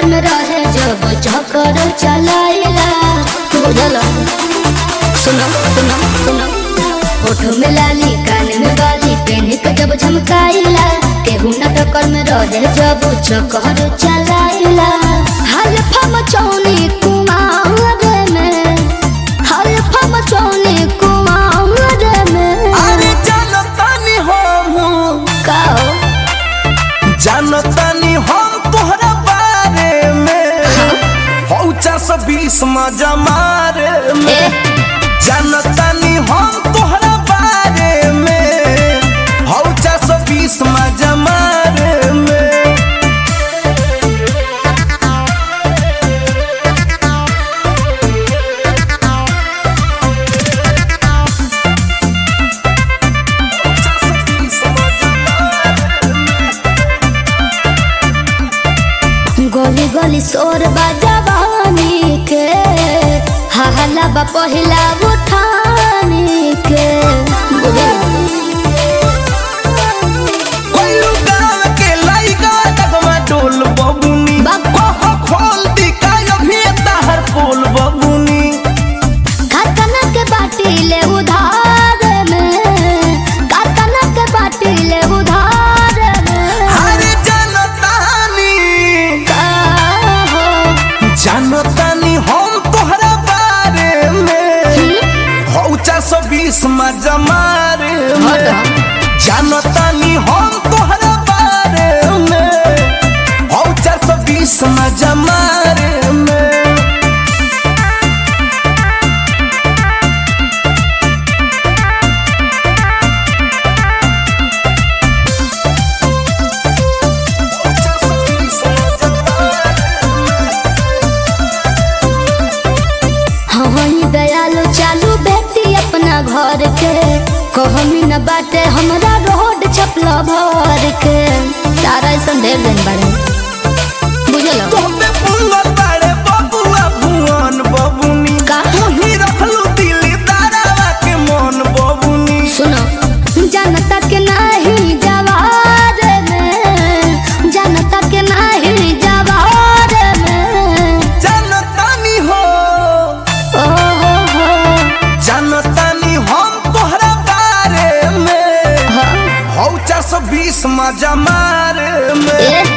में रहे जब चक्कर चलाइला बुझल सुनो सुनो सुनो होठो में लाली कान में बाली पहन के जब झमकाइला केहू न टक्कर में रहे जब चक्कर चलाइला हल्फा मचौनी कुमार में हल्फा मचौनी कुमार में अरे जानतानी हम का जानतानी हम तोहरा बारे में हो 420 मजा मारे में जानतानी हम तोहरा बारे में हो 420 मजा मारे में गली गली शोर बजवानी के हल्ला बा पहिला उठानी के कोइलू गाँव के लइका डगमा डोल बबुनी हो खोल दी कायो भी ताहर पोल बबुनी कारखाना के बाटी ले उधार में कारखाना के बाटी ले उधार में अरे जानतानी का हो जानतानी हम तोहरा बारे में हो 420 मजा मारे में जानतानी हम तोहरा बारे में हो 420 मजा मारे में हई दयालु चालू बेटी अपना घर के कहमी न बाटे हमरा रोड छपला भर के तारा ऐसा ढेर दिन बारे बुझल तोहपे पुंगल बाड़े बबुआ भुवन बबुनी का? तोही रखलू दिली दारावा के मन बबुनी सुनो जनता के नाही जवार में जनता के नाही जवार में जानतानी हो ओ हो जानतानी हम तोहरा बारे में हो हो 420 मजा मारे में ए